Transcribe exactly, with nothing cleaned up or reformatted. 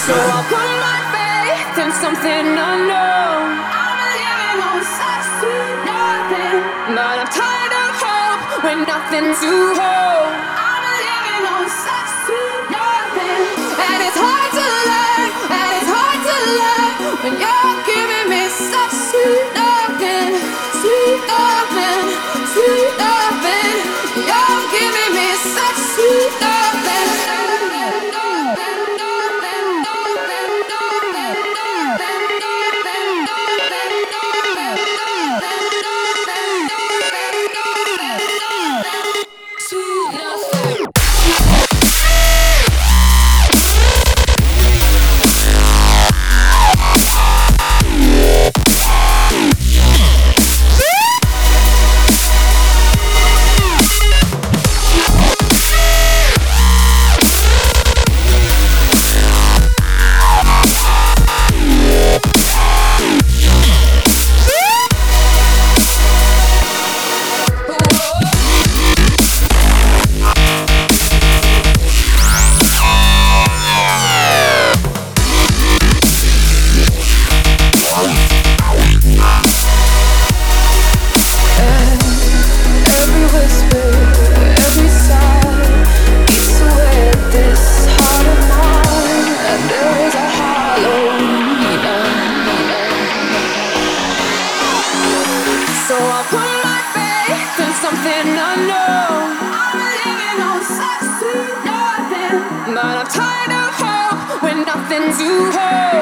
So I put my faith in something unknown. I'm living on such sweet nothing, but I'm tired of hope with nothing to hold. I'm living on such sweet nothing, and it's hard to learn, and it's hard to love when you're giving me such sweet nothing, sweet nothing, sweet nothing. You're giving me such sweet nothing. So I put my faith in something unknown. I'm living on such sweet nothing, but I'm tired of hope with nothing to hold.